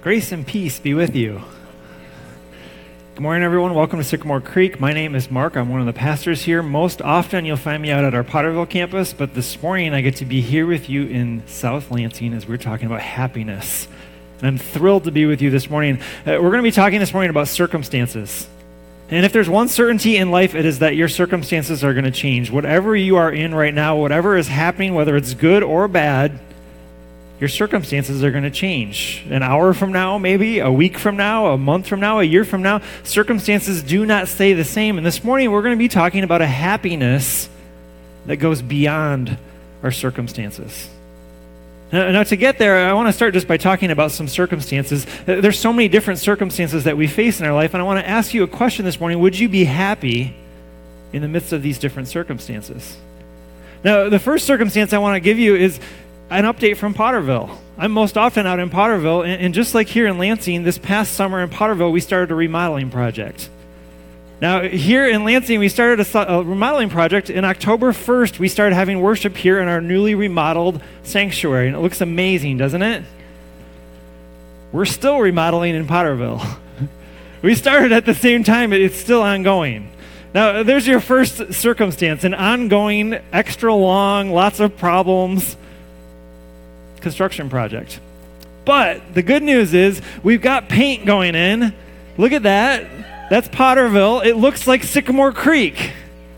Grace and peace be with you. Good morning, everyone. Welcome to Sycamore Creek. My name is Mark. I'm one of the pastors here. Most often, you'll find me out at our Potterville campus, but this morning, I get to be here with you in South Lansing as we're talking about happiness. And I'm thrilled to be with you this morning. We're going to be talking this morning about circumstances. And if there's one certainty in life, it is that your circumstances are going to change. Whatever you are in right now, whatever is happening, whether it's good or bad, your circumstances are going to change. An hour from now, maybe, a week from now, a month from now, a year from now, circumstances do not stay the same. And this morning, we're going to be talking about a happiness that goes beyond our circumstances. Now, to get there, I want to start just by talking about some circumstances. There's so many different circumstances that we face in our life, and I want to ask you a question this morning. Would you be happy in the midst of these different circumstances? Now, the first circumstance I want to give you is an update from Potterville. I'm most often out in Potterville, and just like here in Lansing, this past summer in Potterville, we started a remodeling project. Now, here in Lansing, we started a remodeling project. In October 1st, we started having worship here in our newly remodeled sanctuary, and it looks amazing, doesn't it? We're still remodeling in Potterville. We started at the same time. It's still ongoing. Now, there's your first circumstance, an ongoing, extra long, lots of problems construction project. But the good news is we've got paint going in. Look at that. That's Potterville. It looks like Sycamore Creek.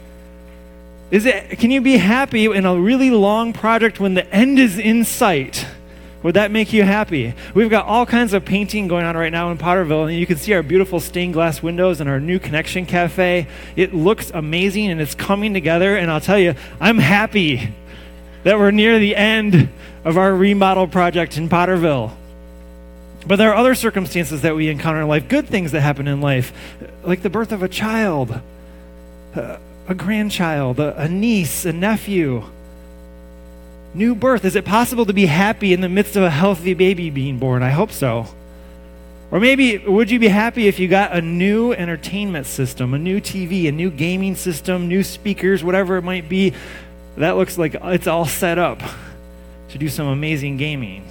Can you be happy in a really long project when the end is in sight? Would that make you happy? We've got all kinds of painting going on right now in Potterville, and you can see our beautiful stained glass windows and our new Connection Cafe. It looks amazing, and it's coming together, and I'll tell you, I'm happy that we're near the end of our remodel project in Potterville. But there are other circumstances that we encounter in life, good things that happen in life, like the birth of a child, a grandchild, a niece, a nephew, new birth. Is it possible to be happy in the midst of a healthy baby being born? I hope so. Or maybe, would you be happy if you got a new entertainment system, a new TV, a new gaming system, new speakers, whatever it might be? That looks like it's all set up to do some amazing gaming.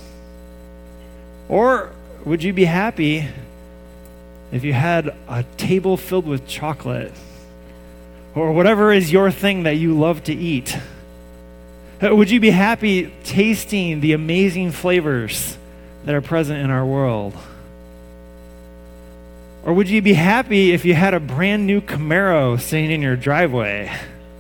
Or would you be happy if you had a table filled with chocolate or whatever is your thing that you love to eat? Would you be happy tasting the amazing flavors that are present in our world? Or would you be happy if you had a brand new Camaro sitting in your driveway?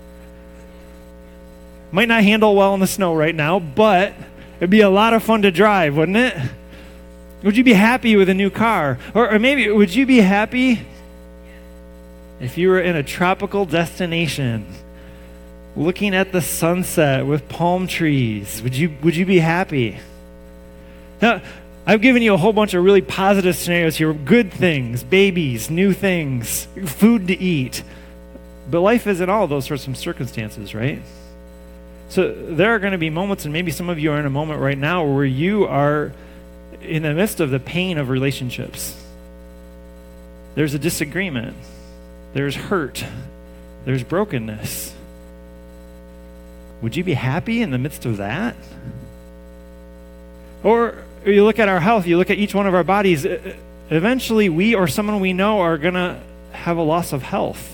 Might not handle well in the snow right now, but it'd be a lot of fun to drive, wouldn't it? Would you be happy with a new car? Or maybe, would you be happy if you were in a tropical destination, looking at the sunset with palm trees? Would you be happy? Now, I've given you a whole bunch of really positive scenarios here, good things, babies, new things, food to eat. But life isn't all of those sorts of circumstances, right? So there are going to be moments, and maybe some of you are in a moment right now where you are in the midst of the pain of relationships. There's a disagreement. There's hurt. There's brokenness. Would you be happy in the midst of that? Or you look at our health, you look at each one of our bodies, eventually we or someone we know are going to have a loss of health.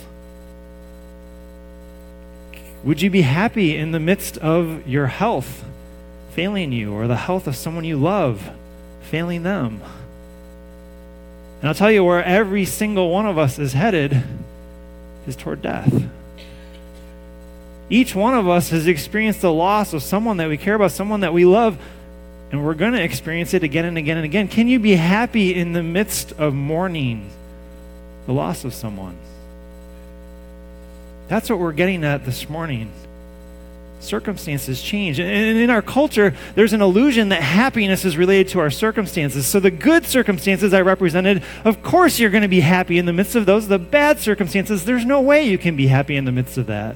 Would you be happy in the midst of your health failing you or the health of someone you love failing them? And I'll tell you where every single one of us is headed is toward death. Each one of us has experienced the loss of someone that we care about, someone that we love, and we're going to experience it again and again and again. Can you be happy in the midst of mourning the loss of someone? That's what we're getting at this morning. Circumstances change. And in our culture, there's an illusion that happiness is related to our circumstances. So the good circumstances I represented, of course you're going to be happy in the midst of those. The bad circumstances, there's no way you can be happy in the midst of that.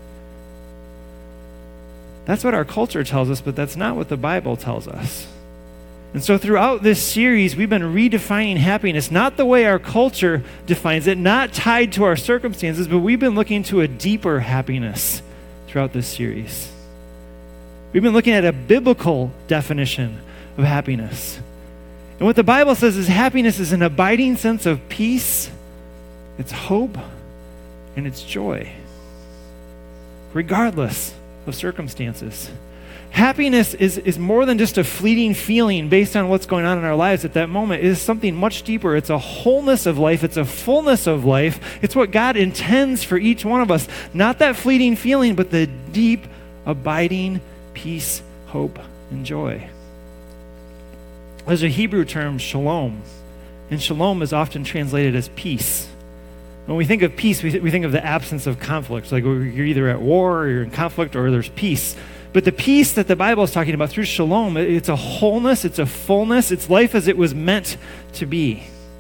That's what our culture tells us, but that's not what the Bible tells us. And so throughout this series, we've been redefining happiness, not the way our culture defines it, not tied to our circumstances, but we've been looking to a deeper happiness throughout this series. We've been looking at a biblical definition of happiness. And what the Bible says is happiness is an abiding sense of peace, it's hope, and it's joy, regardless of circumstances. Happiness is more than just a fleeting feeling based on what's going on in our lives at that moment. It is something much deeper. It's a wholeness of life. It's a fullness of life. It's what God intends for each one of us. Not that fleeting feeling, but the deep, abiding peace, hope, and joy. There's a Hebrew term, shalom, and shalom is often translated as peace. When we think of peace, we think of the absence of conflict. Like you're either at war or you're in conflict or there's peace. But the peace that the Bible is talking about through shalom, it's a wholeness, it's a fullness, it's life as it was meant to be.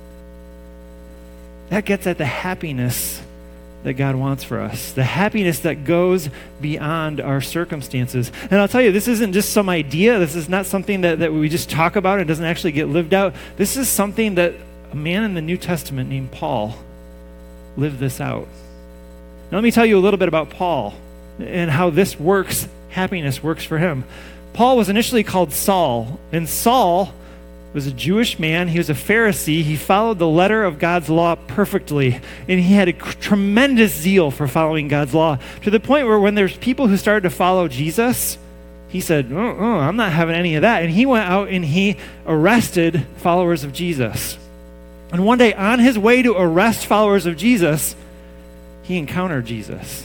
That gets at the happiness that God wants for us, the happiness that goes beyond our circumstances. And I'll tell you, this isn't just some idea. This is not something that we just talk about. It doesn't actually get lived out. This is something that a man in the New Testament named Paul lived this out. Now let me tell you a little bit about Paul and how this works. Happiness works for him. Paul was initially called Saul, and Saul was a Jewish man. He was a Pharisee. He followed the letter of God's law perfectly, and he had a tremendous zeal for following God's law, to the point where when there's people who started to follow Jesus, he said, I'm not having any of that. And he went out and he arrested followers of Jesus. And one day, on his way to arrest followers of Jesus, he encountered Jesus.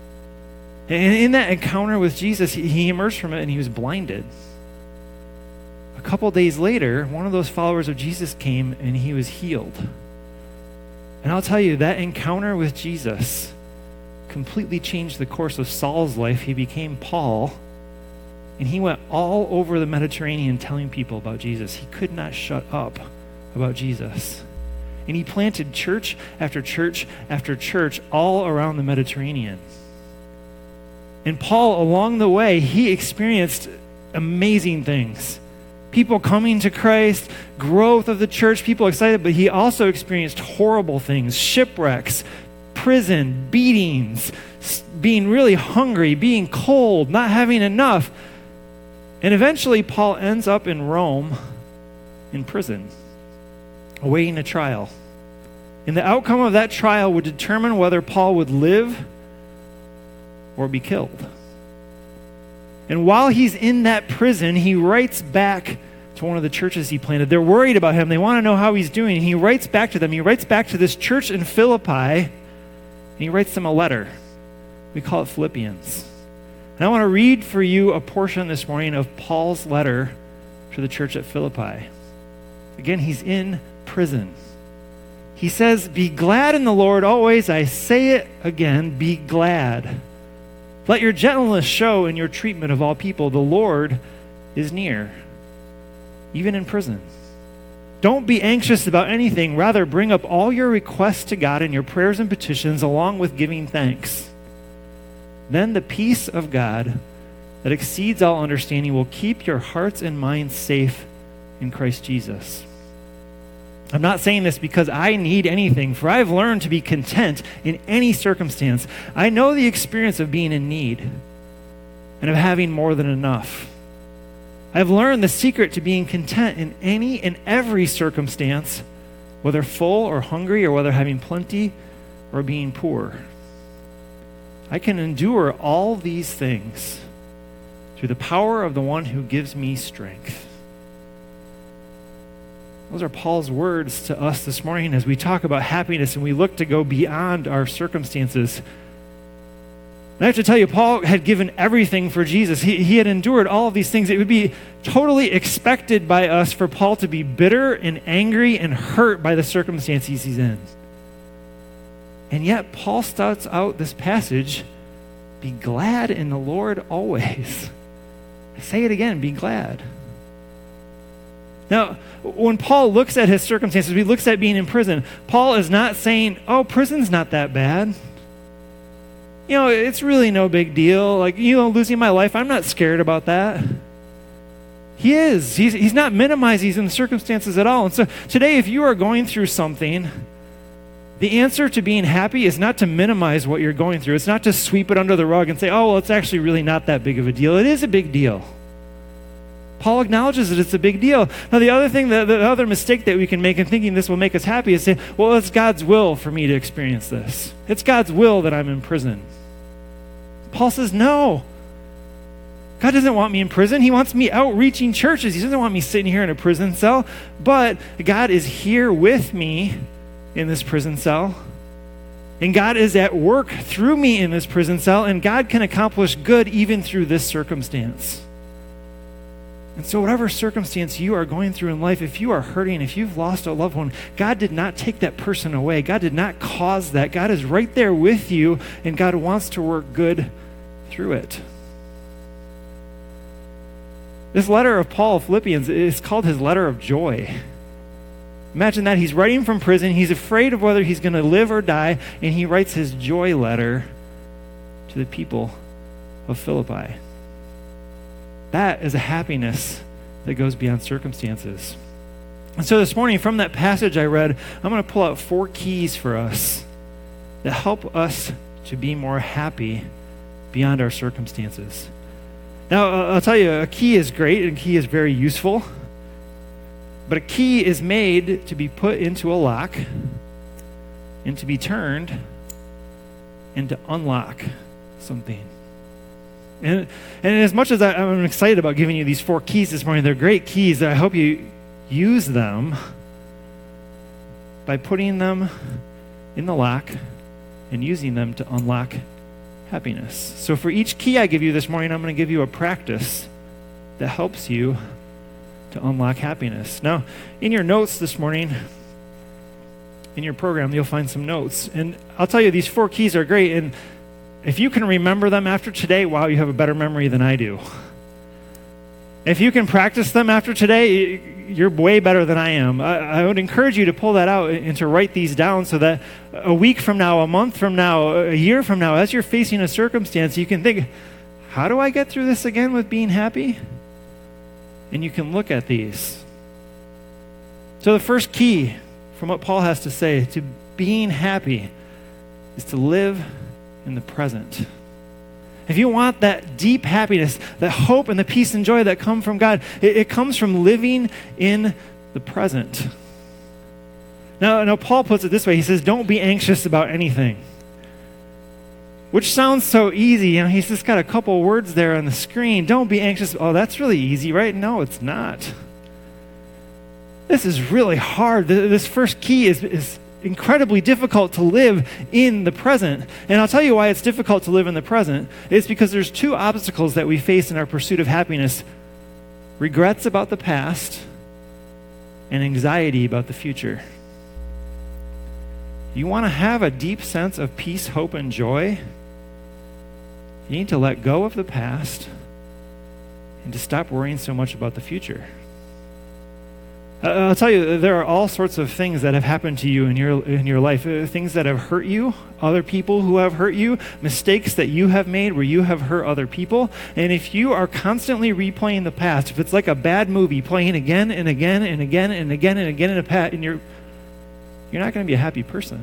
And in that encounter with Jesus, he emerged from it and he was blinded. A couple days later, one of those followers of Jesus came and he was healed. And I'll tell you, that encounter with Jesus completely changed the course of Saul's life. He became Paul, and he went all over the Mediterranean telling people about Jesus. He could not shut up about Jesus. And he planted church after church after church all around the Mediterranean. And Paul, along the way, he experienced amazing things. People coming to Christ, growth of the church, people excited, but he also experienced horrible things, shipwrecks, prison, beatings, being really hungry, being cold, not having enough. And eventually Paul ends up in Rome in prison, awaiting a trial. And the outcome of that trial would determine whether Paul would live or be killed. And while he's in that prison, he writes back to one of the churches he planted. They're worried about him. They want to know how he's doing. And he writes back to them. He writes back to this church in Philippi, and he writes them a letter. We call it Philippians. And I want to read for you a portion this morning of Paul's letter to the church at Philippi. Again, he's in prison. He says, "Be glad in the Lord always. I say it again, be glad. Let your gentleness show in your treatment of all people. The Lord is near, even in prison. Don't be anxious about anything. Rather, bring up all your requests to God in your prayers and petitions, along with giving thanks. Then the peace of God that exceeds all understanding will keep your hearts and minds safe in Christ Jesus." I'm not saying this because I need anything, for I've learned to be content in any circumstance. I know the experience of being in need and of having more than enough. I've learned the secret to being content in any and every circumstance, whether full or hungry, or whether having plenty or being poor. I can endure all these things through the power of the one who gives me strength. Those are Paul's words to us this morning as we talk about happiness and we look to go beyond our circumstances. And I have to tell you, Paul had given everything for Jesus. He had endured all of these things. It would be totally expected by us for Paul to be bitter and angry and hurt by the circumstances he's in. And yet, Paul starts out this passage, "Be glad in the Lord always." I say it again, be glad. Now, when Paul looks at his circumstances, he looks at being in prison, Paul is not saying, "Oh, prison's not that bad. It's really no big deal. Losing my life, I'm not scared about that." He is. He's not minimizing the circumstances at all. And so today, if you are going through something, the answer to being happy is not to minimize what you're going through. It's not to sweep it under the rug and say, "Oh, well, it's actually really not that big of a deal." It is a big deal. Paul acknowledges that it's a big deal. Now, the other mistake that we can make in thinking this will make us happy is say, well, it's God's will for me to experience this. It's God's will that I'm in prison. Paul says, no. God doesn't want me in prison. He wants me out reaching churches. He doesn't want me sitting here in a prison cell. But God is here with me in this prison cell. And God is at work through me in this prison cell. And God can accomplish good even through this circumstance. And so whatever circumstance you are going through in life, if you are hurting, if you've lost a loved one, God did not take that person away. God did not cause that. God is right there with you, and God wants to work good through it. This letter of Paul of Philippians is called his letter of joy. Imagine that. He's writing from prison. He's afraid of whether he's going to live or die, and he writes his joy letter to the people of Philippi. That is a happiness that goes beyond circumstances. And so this morning, from that passage I read, I'm going to pull out 4 keys for us that help us to be more happy beyond our circumstances. Now, I'll tell you, a key is great, and a key is very useful. But a key is made to be put into a lock and to be turned and to unlock something. And as much as I'm excited about giving you these 4 keys this morning, they're great keys. I hope you use them by putting them in the lock and using them to unlock happiness. So for each key I give you this morning, I'm going to give you a practice that helps you to unlock happiness. Now, in your notes this morning, in your program, you'll find some notes. And I'll tell you, these 4 keys are great. And if you can remember them after today, wow, you have a better memory than I do. If you can practice them after today, you're way better than I am. I would encourage you to pull that out and to write these down so that a week from now, a month from now, a year from now, as you're facing a circumstance, you can think, how do I get through this again with being happy? And you can look at these. So the first key from what Paul has to say to being happy is to live in the present. If you want that deep happiness, that hope and the peace and joy that come from God, it comes from living in the present. Now, Paul puts it this way. He says, don't be anxious about anything. Which sounds so easy. He's just got a couple words there on the screen. Don't be anxious. Oh, that's really easy, right? No, it's not. This is really hard. This first key is incredibly difficult to live in the present. And I'll tell you why it's difficult to live in the present. It's because there's 2 obstacles that we face in our pursuit of happiness. Regrets about the past and anxiety about the future. You want to have a deep sense of peace, hope, and joy? You need to let go of the past and to stop worrying so much about the future. I'll tell you, there are all sorts of things that have happened to you in your life, things that have hurt you, other people who have hurt you, mistakes that you have made where you have hurt other people. And if you are constantly replaying the past, if it's like a bad movie playing again and again and again and again and again and you're not going to be a happy person.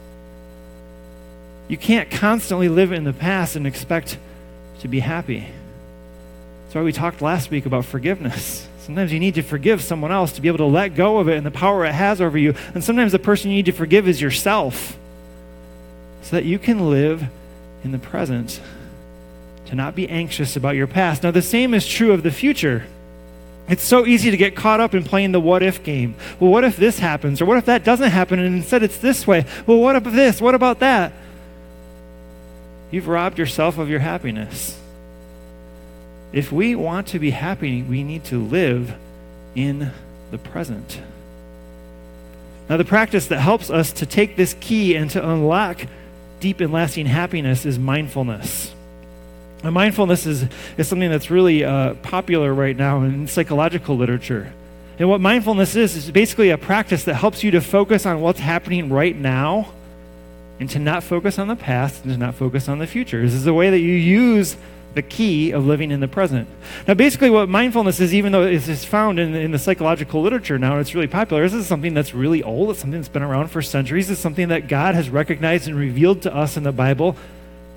You can't constantly live in the past and expect to be happy. That's why we talked last week about forgiveness. Sometimes you need to forgive someone else to be able to let go of it and the power it has over you. And sometimes the person you need to forgive is yourself so that you can live in the present, to not be anxious about your past. Now, the same is true of the future. It's so easy to get caught up in playing the what-if game. Well, what if this happens? Or what if that doesn't happen and instead it's this way? Well, what if this? What about that? You've robbed yourself of your happiness. If we want to be happy, we need to live in the present. Now, the practice that helps us to take this key and to unlock deep and lasting happiness is mindfulness. Now, mindfulness is something that's really popular right now in psychological literature. And what mindfulness is basically a practice that helps you to focus on what's happening right now and to not focus on the past and to not focus on the future. This is a way that you use the key of living in the present. Now, basically what mindfulness is, even though it's found in the psychological literature now, and it's really popular, this is something that's really old. It's something that's been around for centuries. It's something that God has recognized and revealed to us in the Bible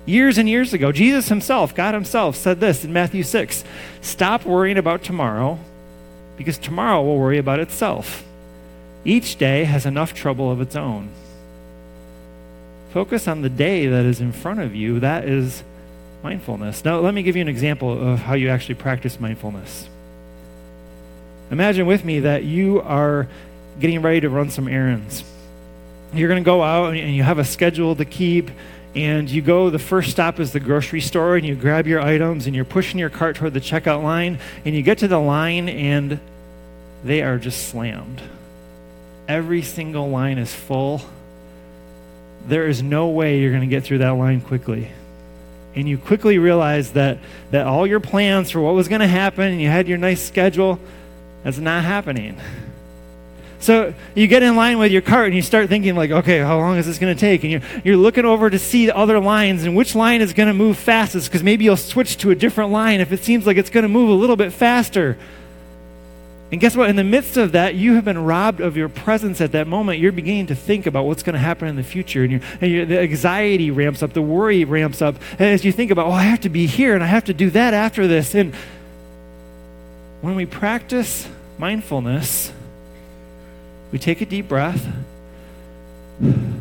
Years and years ago, Jesus himself, God himself, said this in Matthew 6, "Stop worrying about tomorrow, because tomorrow will worry about itself. Each day has enough trouble of its own." Focus on the day that is in front of you. That is mindfulness. Now, let me give you an example of how you actually practice mindfulness. Imagine with me that you are getting ready to run some errands. You're going to go out and you have a schedule to keep, and you go, the first stop is the grocery store, and you grab your items, and you're pushing your cart toward the checkout line, and you get to the line, and they are just slammed. Every single line is full. There is no way you're going to get through that line quickly. And you quickly realize that all your plans for what was going to happen, and you had your nice schedule, that's not happening. So you get in line with your cart and you start thinking like, okay, how long is this going to take? And you're looking over to see the other lines and which line is going to move fastest, because maybe you'll switch to a different line if it seems like it's going to move a little bit faster. And guess what? In the midst of that, you have been robbed of your presence at that moment. You're beginning to think about what's going to happen in the future. And the anxiety ramps up, the worry ramps up. And as you think about, I have to be here and I have to do that after this. And when we practice mindfulness, we take a deep breath and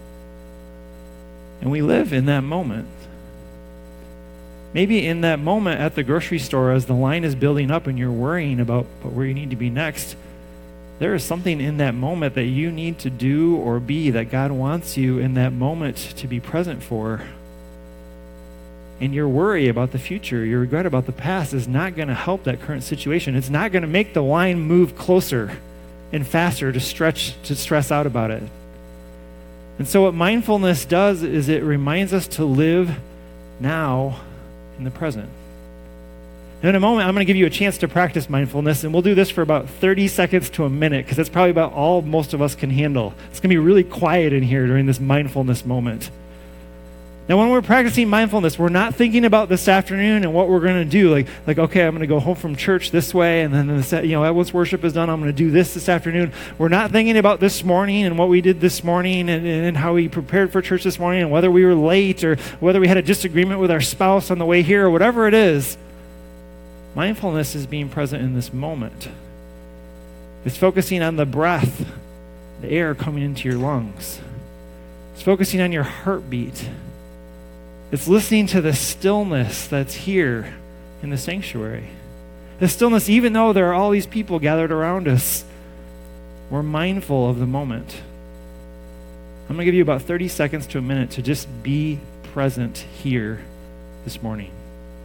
we live in that moment. Maybe in that moment at the grocery store, as the line is building up and you're worrying about where you need to be next, there is something in that moment that you need to do or be that God wants you in that moment to be present for. And your worry about the future, your regret about the past is not going to help that current situation. It's not going to make the line move closer and faster to stress out about it. And so what mindfulness does is it reminds us to live now in the present. And in a moment, I'm going to give you a chance to practice mindfulness, and we'll do this for about 30 seconds to a minute, because that's probably about all most of us can handle. It's going to be really quiet in here during this mindfulness moment. Now, when we're practicing mindfulness, we're not thinking about this afternoon and what we're going to do. Like, okay, I'm going to go home from church this way, and then once worship is done, I'm going to do this afternoon. We're not thinking about this morning and what we did this morning and how we prepared for church this morning and whether we were late or whether we had a disagreement with our spouse on the way here or whatever it is. Mindfulness is being present in this moment. It's focusing on the breath, the air coming into your lungs. It's focusing on your heartbeat. It's listening to the stillness that's here in the sanctuary. The stillness, even though there are all these people gathered around us, we're mindful of the moment. I'm going to give you about 30 seconds to a minute to just be present here this morning.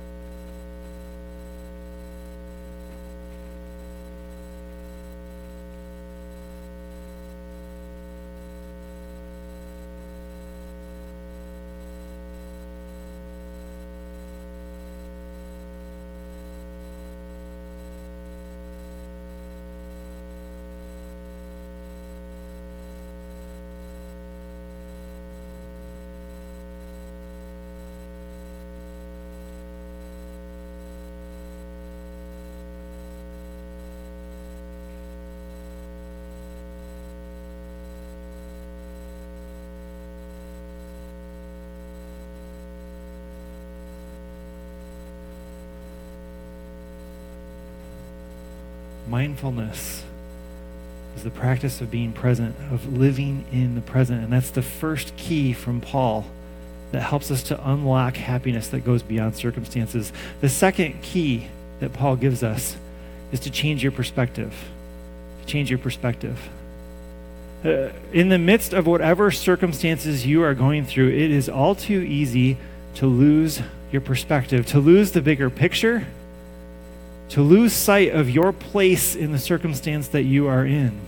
Mindfulness is the practice of being present, of living in the present. And that's the first key from Paul that helps us to unlock happiness that goes beyond circumstances. The second key that Paul gives us is to change your perspective. Change your perspective. In the midst of whatever circumstances you are going through, it is all too easy to lose your perspective, to lose the bigger picture, to lose sight of your place in the circumstance that you are in.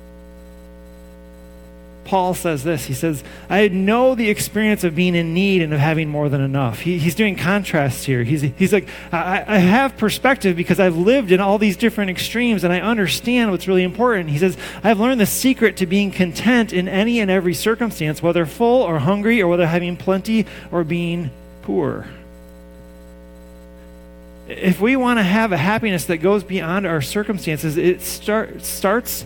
Paul says this. He says, I know the experience of being in need and of having more than enough. He's doing contrasts here. He's like, I have perspective because I've lived in all these different extremes and I understand what's really important. He says, I've learned the secret to being content in any and every circumstance, whether full or hungry or whether having plenty or being poor. If we want to have a happiness that goes beyond our circumstances, it starts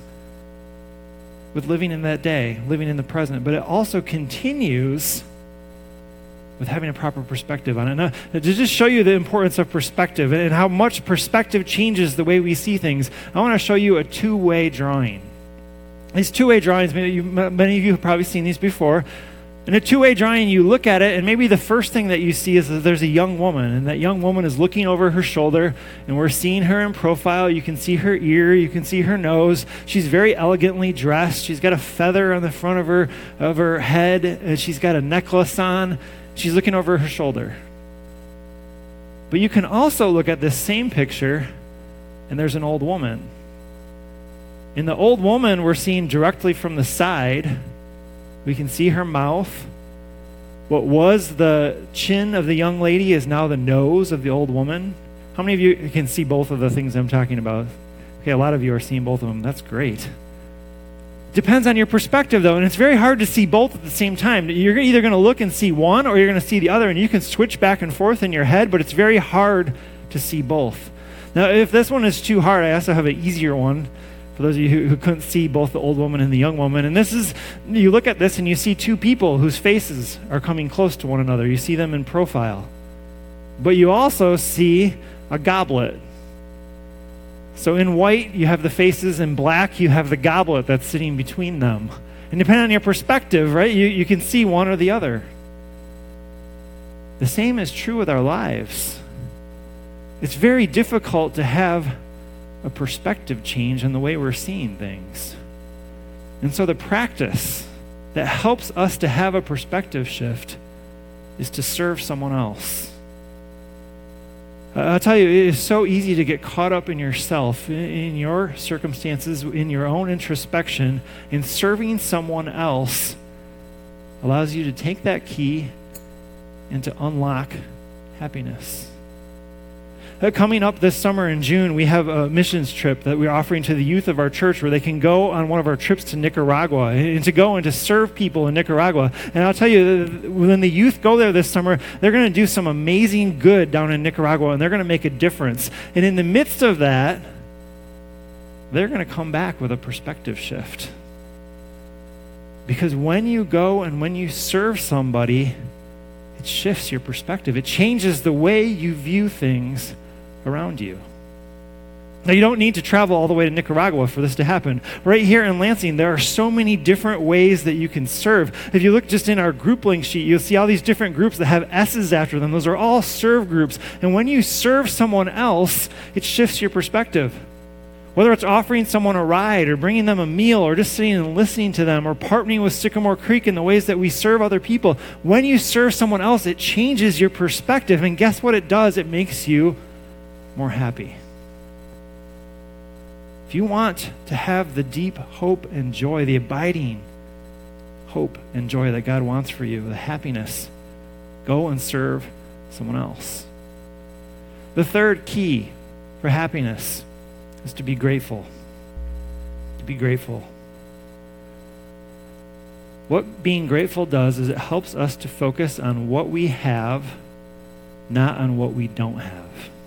with living in that day, living in the present, but it also continues with having a proper perspective on it. Now, to just show you the importance of perspective and how much perspective changes the way we see things, I want to show you a two-way drawing. These two-way drawings, many of you have probably seen these before. In a two-way drawing, you look at it, and maybe the first thing that you see is that there's a young woman, and that young woman is looking over her shoulder, and we're seeing her in profile. You can see her ear, you can see her nose. She's very elegantly dressed. She's got a feather on the front of her head, and she's got a necklace on. She's looking over her shoulder. But you can also look at this same picture, and there's an old woman. In the old woman, we're seeing directly from the side. We can see her mouth. What was the chin of the young lady is now the nose of the old woman. How many of you can see both of the things I'm talking about? Okay, a lot of you are seeing both of them. That's great. Depends on your perspective, though, and it's very hard to see both at the same time. You're either going to look and see one, or you're going to see the other, and you can switch back and forth in your head, but it's very hard to see both. Now, if this one is too hard, I also have an easier one for those of you who couldn't see both the old woman and the young woman. And this is, you look at this and you see two people whose faces are coming close to one another. You see them in profile. But you also see a goblet. So in white, you have the faces. In black, you have the goblet that's sitting between them. And depending on your perspective, right, you can see one or the other. The same is true with our lives. It's very difficult to have a perspective change in the way we're seeing things. And so the practice that helps us to have a perspective shift is to serve someone else. I'll tell you, it is so easy to get caught up in yourself, in your circumstances, in your own introspection, and serving someone else allows you to take that key and to unlock happiness. Coming up this summer in June, we have a missions trip that we're offering to the youth of our church where they can go on one of our trips to Nicaragua and to go and to serve people in Nicaragua. And I'll tell you, when the youth go there this summer, they're going to do some amazing good down in Nicaragua, and they're going to make a difference. And in the midst of that, they're going to come back with a perspective shift. Because when you go and when you serve somebody, it shifts your perspective. It changes the way you view things around you. Now, you don't need to travel all the way to Nicaragua for this to happen. Right here in Lansing, there are so many different ways that you can serve. If you look just in our group link sheet, you'll see all these different groups that have S's after them. Those are all serve groups. And when you serve someone else, it shifts your perspective. Whether it's offering someone a ride or bringing them a meal or just sitting and listening to them or partnering with Sycamore Creek in the ways that we serve other people, when you serve someone else, it changes your perspective. And guess what it does? It makes you more happy. If you want to have the deep hope and joy, the abiding hope and joy that God wants for you, the happiness, go and serve someone else. The third key for happiness is to be grateful. To be grateful. What being grateful does is it helps us to focus on what we have, not on what we don't have.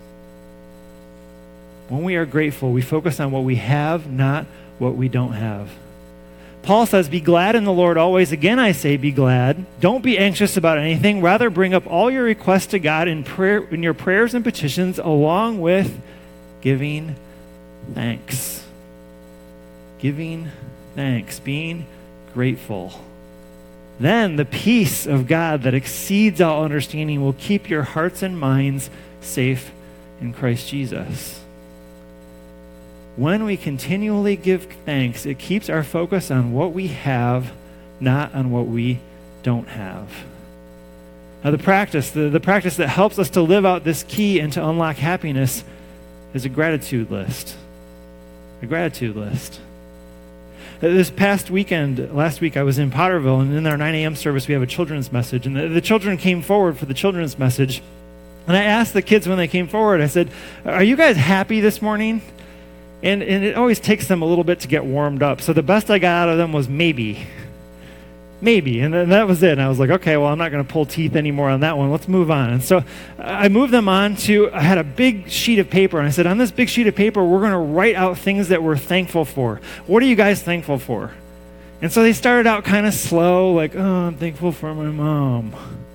When we are grateful, we focus on what we have, not what we don't have. Paul says, be glad in the Lord always. Again, I say, be glad. Don't be anxious about anything. Rather, bring up all your requests to God in prayer, in your prayers and petitions, along with giving thanks. Giving thanks. Being grateful. Then the peace of God that exceeds all understanding will keep your hearts and minds safe in Christ Jesus. When we continually give thanks, it keeps our focus on what we have, not on what we don't have. Now the practice that helps us to live out this key and to unlock happiness is a gratitude list. A gratitude list. This past weekend, last week, I was in Potterville, and in our 9 a.m. service, we have a children's message. And the children came forward for the children's message. And I asked the kids when they came forward, I said, are you guys happy this morning? And it always takes them a little bit to get warmed up. So the best I got out of them was maybe. Maybe. And that was it. And I was like, okay, well, I'm not going to pull teeth anymore on that one. Let's move on. And so I moved them on to, I had a big sheet of paper. And I said, on this big sheet of paper, we're going to write out things that we're thankful for. What are you guys thankful for? And so they started out kind of slow, like, oh, I'm thankful for my mom.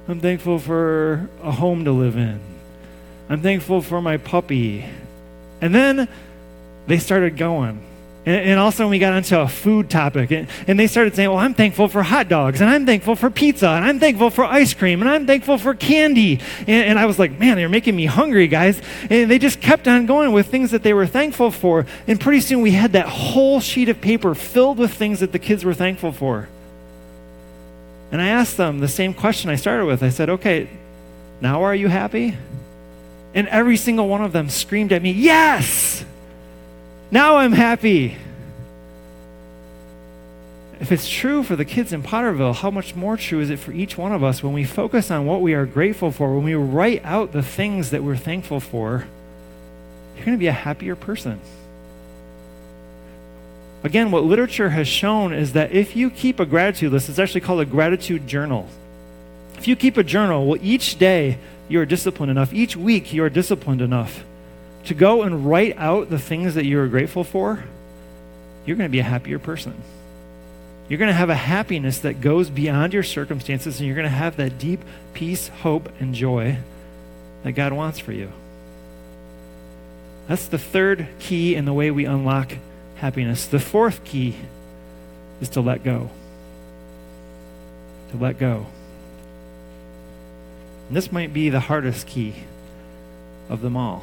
I'm thankful for a home to live in. I'm thankful for my puppy. And then they started going. And also when we got onto a food topic, and they started saying, well, I'm thankful for hot dogs, and I'm thankful for pizza, and I'm thankful for ice cream, and I'm thankful for candy. And I was like, man, they're making me hungry, guys. And they just kept on going with things that they were thankful for. And pretty soon we had that whole sheet of paper filled with things that the kids were thankful for. And I asked them the same question I started with. I said, okay, now are you happy? And every single one of them screamed at me, yes! Now I'm happy. If it's true for the kids in Potterville, how much more true is it for each one of us when we focus on what we are grateful for, when we write out the things that we're thankful for, you're going to be a happier person. Again, what literature has shown is that if you keep a gratitude list, it's actually called a gratitude journal. If you keep a journal, well, each day you are disciplined enough, each week you are disciplined enough to go and write out the things that you are grateful for, you're going to be a happier person. You're going to have a happiness that goes beyond your circumstances, and you're going to have that deep peace, hope, and joy that God wants for you. That's the third key in the way we unlock happiness. The fourth key is to let go. To let go. And this might be the hardest key of them all.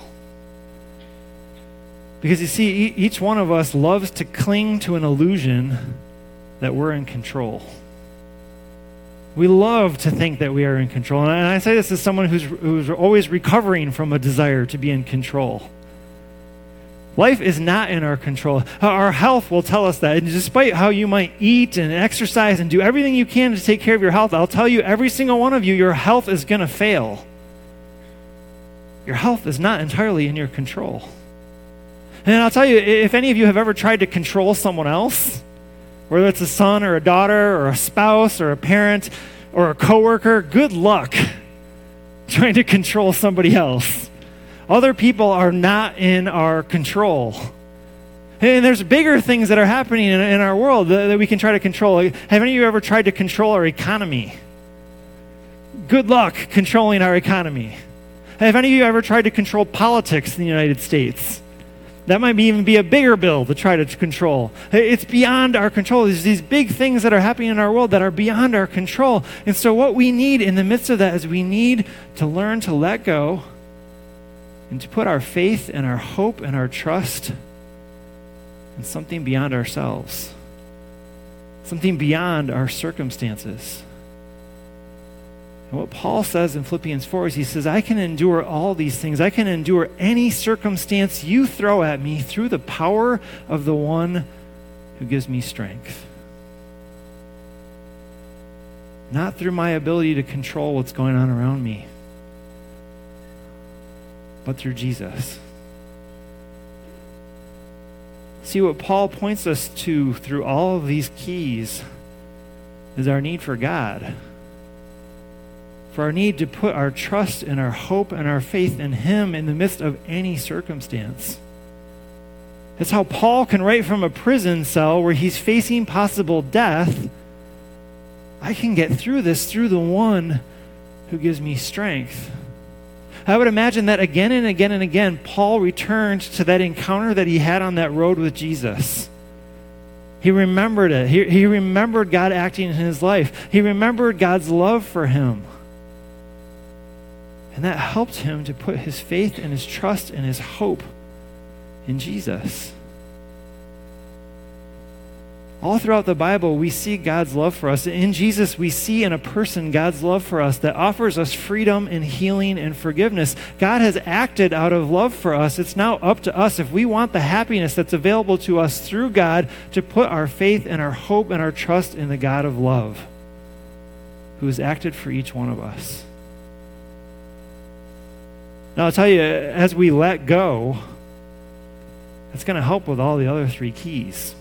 Because you see, each one of us loves to cling to an illusion that we're in control. We love to think that we are in control. And I say this as someone who's always recovering from a desire to be in control. Life is not in our control. Our health will tell us that. And despite how you might eat and exercise and do everything you can to take care of your health, I'll tell you, every single one of you, your health is going to fail. Your health is not entirely in your control. And I'll tell you, if any of you have ever tried to control someone else, whether it's a son or a daughter or a spouse or a parent or a coworker, good luck trying to control somebody else. Other people are not in our control. And there's bigger things that are happening in our world that we can try to control. Have any of you ever tried to control our economy? Good luck controlling our economy. Have any of you ever tried to control politics in the United States? That might even be a bigger bill to try to control. It's beyond our control. There's these big things that are happening in our world that are beyond our control. And so what we need in the midst of that is we need to learn to let go and to put our faith and our hope and our trust in something beyond ourselves, something beyond our circumstances. And what Paul says in Philippians 4 is he says, I can endure all these things. I can endure any circumstance you throw at me through the power of the one who gives me strength. Not through my ability to control what's going on around me, but through Jesus. See, what Paul points us to through all of these keys is our need for God. For our need to put our trust and our hope and our faith in Him in the midst of any circumstance. It's how Paul can write from a prison cell where he's facing possible death. I can get through this through the one who gives me strength. I would imagine that again and again and again, Paul returned to that encounter that he had on that road with Jesus. He remembered it. He remembered God acting in his life. He remembered God's love for him. And that helped him to put his faith and his trust and his hope in Jesus. All throughout the Bible, we see God's love for us. In Jesus, we see in a person God's love for us that offers us freedom and healing and forgiveness. God has acted out of love for us. It's now up to us, if we want the happiness that's available to us through God, to put our faith and our hope and our trust in the God of love who has acted for each one of us. Now, I'll tell you, as we let go, it's going to help with all the other three keys.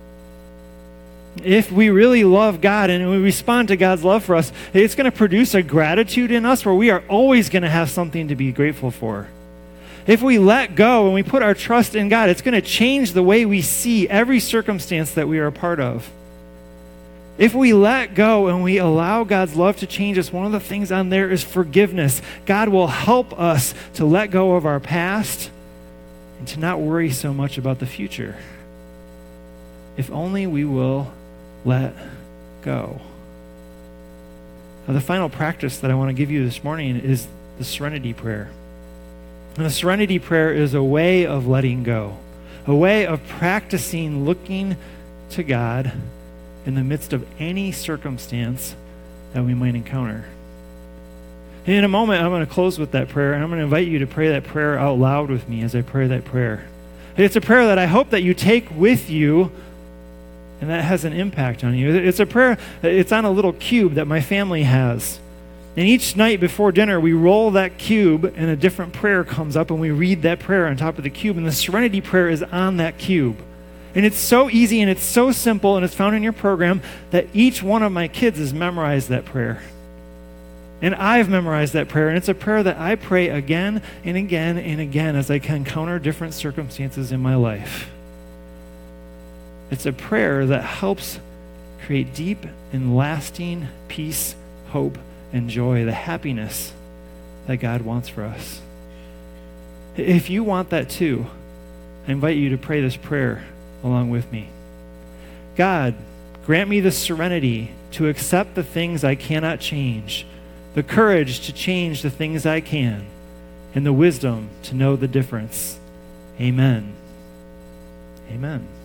If we really love God and we respond to God's love for us, it's going to produce a gratitude in us where we are always going to have something to be grateful for. If we let go and we put our trust in God, it's going to change the way we see every circumstance that we are a part of. If we let go and we allow God's love to change us, one of the things on there is forgiveness. God will help us to let go of our past and to not worry so much about the future. If only we will let go. Now, the final practice that I want to give you this morning is the Serenity Prayer. And the Serenity Prayer is a way of letting go, a way of practicing looking to God in the midst of any circumstance that we might encounter. And in a moment, I'm going to close with that prayer, and I'm going to invite you to pray that prayer out loud with me as I pray that prayer. It's a prayer that I hope that you take with you, and that has an impact on you. It's a prayer, it's on a little cube that my family has. And each night before dinner, we roll that cube, and a different prayer comes up, and we read that prayer on top of the cube, and the Serenity Prayer is on that cube. And it's so easy and it's so simple and it's found in your program that each one of my kids has memorized that prayer. And I've memorized that prayer, and it's a prayer that I pray again and again and again as I encounter different circumstances in my life. It's a prayer that helps create deep and lasting peace, hope, and joy, the happiness that God wants for us. If you want that too, I invite you to pray this prayer along with me. God, grant me the serenity to accept the things I cannot change, the courage to change the things I can, and the wisdom to know the difference. Amen. Amen.